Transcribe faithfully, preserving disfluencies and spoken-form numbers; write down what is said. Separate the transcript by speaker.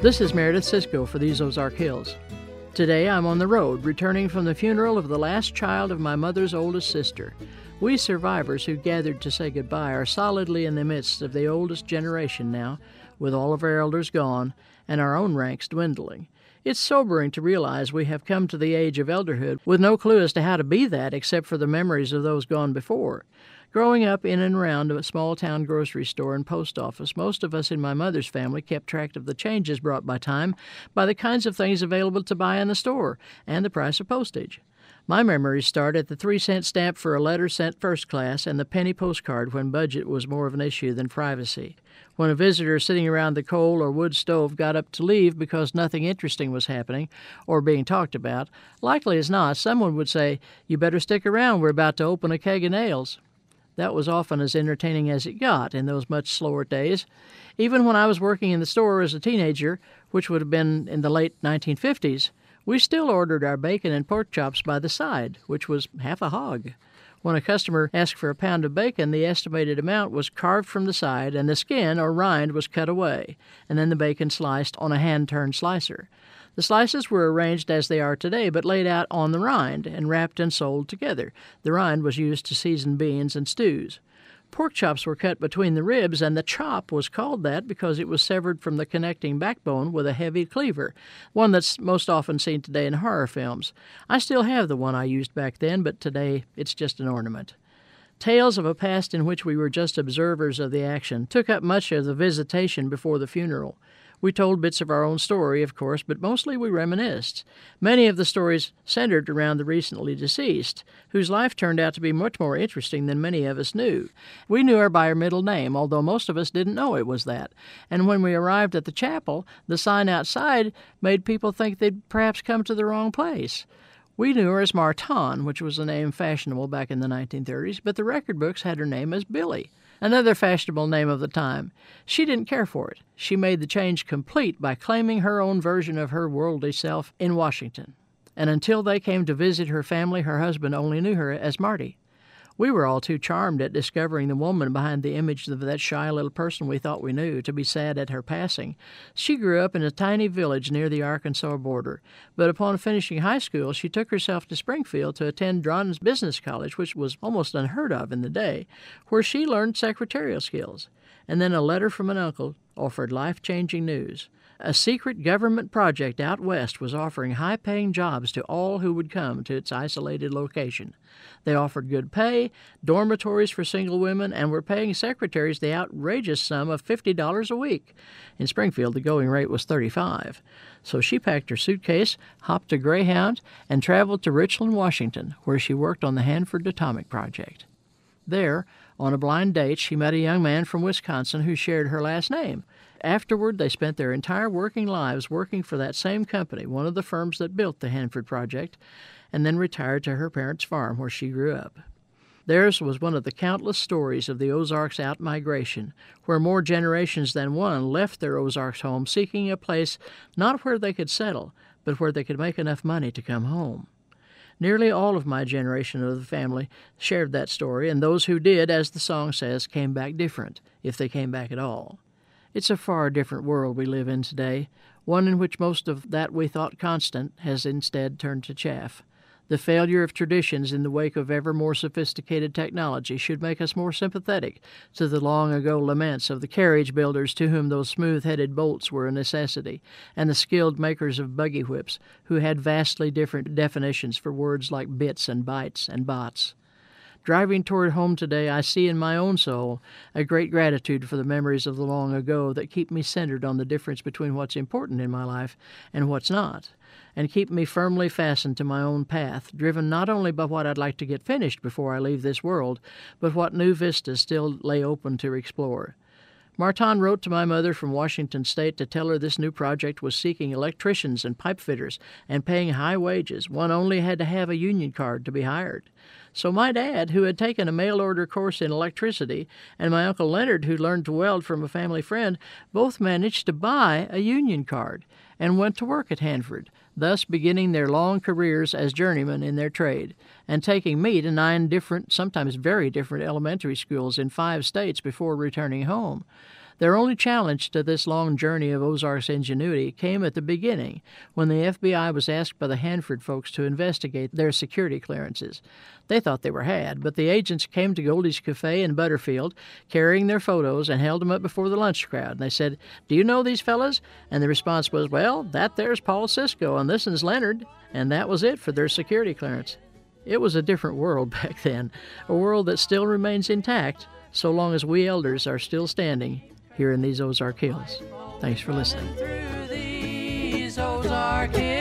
Speaker 1: This is Meredith Cisco for These Ozark Hills. Today I'm on the road, returning from the funeral of the last child of my mother's oldest sister. We survivors who gathered to say goodbye are solidly in the midst of the oldest generation now, with all of our elders gone and our own ranks dwindling. It's sobering to realize we have come to the age of elderhood with no clue as to how to be that except for the memories of those gone before. Growing up in and around a small-town grocery store and post office, most of us in my mother's family kept track of the changes brought by time by the kinds of things available to buy in the store and the price of postage. My memories start at the three-cent stamp for a letter sent first class and the penny postcard when budget was more of an issue than privacy. When a visitor sitting around the coal or wood stove got up to leave because nothing interesting was happening or being talked about, likely as not, someone would say, "You better stick around, we're about to open a keg of nails." That was often as entertaining as it got in those much slower days. Even when I was working in the store as a teenager, which would have been in the late nineteen fifties, we still ordered our bacon and pork chops by the side, which was half a hog. When a customer asked for a pound of bacon, the estimated amount was carved from the side, and the skin or rind was cut away, and then the bacon sliced on a hand-turned slicer. The slices were arranged as they are today, but laid out on the rind and wrapped and sold together. The rind was used to season beans and stews. Pork chops were cut between the ribs, and the chop was called that because it was severed from the connecting backbone with a heavy cleaver, one that's most often seen today in horror films. I still have the one I used back then, but today it's just an ornament. Tales of a past in which we were just observers of the action took up much of the visitation before the funeral. We told bits of our own story, of course, but mostly we reminisced. Many of the stories centered around the recently deceased, whose life turned out to be much more interesting than many of us knew. We knew her by her middle name, although most of us didn't know it was that. And when we arrived at the chapel, the sign outside made people think they'd perhaps come to the wrong place. We knew her as Martin, which was a name fashionable back in the nineteen thirties, but the record books had her name as Billy, another fashionable name of the time. She didn't care for it. She made the change complete by claiming her own version of her worldly self in Washington. And until they came to visit her family, her husband only knew her as Marty. We were all too charmed at discovering the woman behind the image of that shy little person we thought we knew to be sad at her passing. She grew up in a tiny village near the Arkansas border, but upon finishing high school, she took herself to Springfield to attend Dron's Business College, which was almost unheard of in the day, where she learned secretarial skills. And then a letter from an uncle offered life-changing news. A secret government project out west was offering high-paying jobs to all who would come to its isolated location. They offered good pay, dormitories for single women, and were paying secretaries the outrageous sum of fifty dollars a week. In Springfield, the going rate was thirty-five dollars. So she packed her suitcase, hopped a Greyhound, and traveled to Richland, Washington, where she worked on the Hanford Atomic Project. There, on a blind date, she met a young man from Wisconsin who shared her last name. Afterward, they spent their entire working lives working for that same company, one of the firms that built the Hanford Project, and then retired to her parents' farm where she grew up. Theirs was one of the countless stories of the Ozarks out-migration, where more generations than one left their Ozarks home seeking a place not where they could settle, but where they could make enough money to come home. Nearly all of my generation of the family shared that story, and those who did, as the song says, came back different, if they came back at all. It's a far different world we live in today, one in which most of that we thought constant has instead turned to chaff. The failure of traditions in the wake of ever more sophisticated technology should make us more sympathetic to the long-ago laments of the carriage builders to whom those smooth-headed bolts were a necessity, and the skilled makers of buggy whips who had vastly different definitions for words like bits and bytes and bots. Driving toward home today, I see in my own soul a great gratitude for the memories of the long ago that keep me centered on the difference between what's important in my life and what's not, and keep me firmly fastened to my own path, driven not only by what I'd like to get finished before I leave this world, but what new vistas still lay open to explore. Martin wrote to my mother from Washington State to tell her this new project was seeking electricians and pipe fitters and paying high wages. One only had to have a union card to be hired. So my dad, who had taken a mail-order course in electricity, and my Uncle Leonard, who learned to weld from a family friend, both managed to buy a union card and went to work at Hanford, thus beginning their long careers as journeymen in their trade, and taking me to nine different, sometimes very different elementary schools in five states before returning home. Their only challenge to this long journey of Ozark's ingenuity came at the beginning, when the F B I was asked by the Hanford folks to investigate their security clearances. They thought they were had, but the agents came to Goldie's Cafe in Butterfield, carrying their photos, and held them up before the lunch crowd. And they said, "Do you know these fellas?" And the response was, "Well, that there's Paul Cisco, and this is Leonard." And that was it for their security clearance. It was a different world back then, a world that still remains intact so long as we elders are still standing here in these Ozark Hills. Thanks for listening. Through these Ozark Hills.